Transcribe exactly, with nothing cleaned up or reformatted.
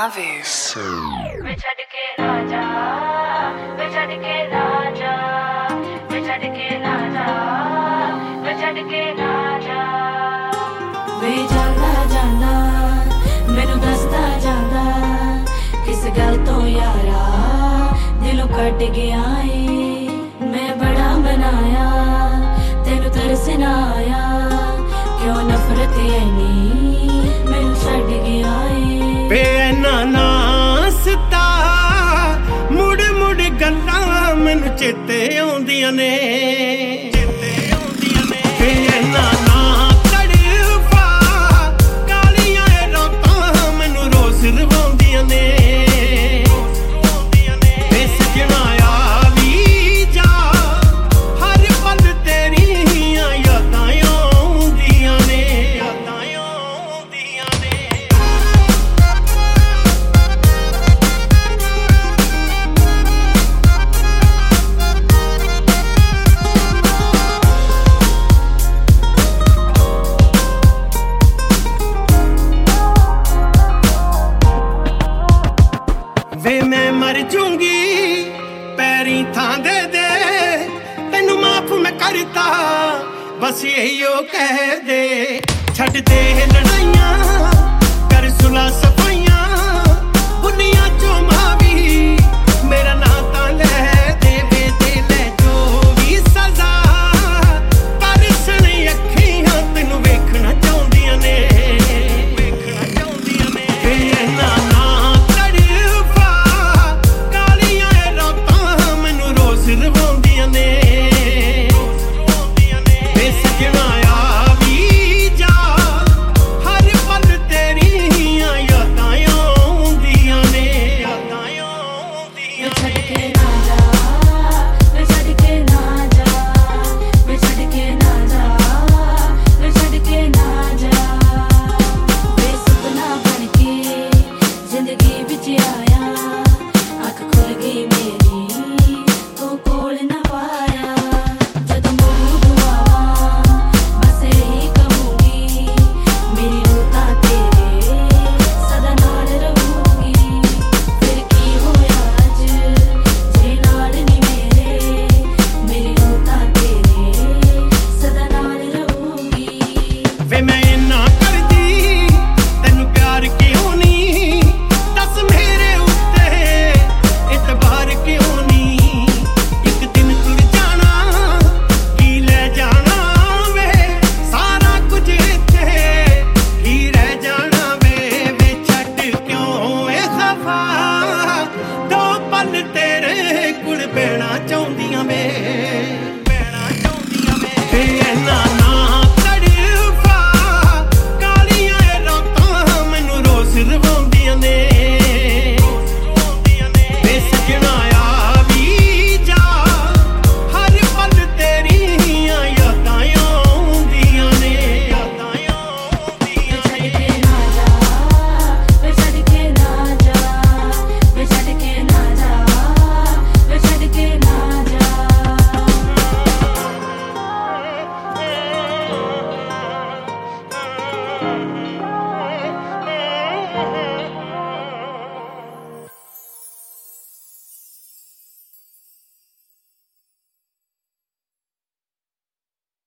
Mavis. वे छड़ के ना जा, वे छड़ के ना जा, वे छड़ के ना जा, वे छड़ के ना जा। वे जांदा जांदा मैनू दसदा जांदा किस गल तो यारा दिलों कट गया है। मैं बड़ा बनाया तेनू तरस ना आया, क्यों नफरत ऐनी मैनू छड़ गया है। वे ना नासता मुड़ मुड़ गल्लां मैनू चेते आउंदियां ने, चेते आउंदियां ने। वे ना ना तड़फा कालियां रातां मैनू रोज रवाउंदियां ने, वे सजना आवी जा हर पल तेरियां यादां आउंदियां ने, यादां आउंदियां ने। वे मैं मर जूंगी पैरी थां दे दे तेनू माफ मैं करता, बस यही ओ कह दे। छड़ दे लड़ाइयां कर सुलह।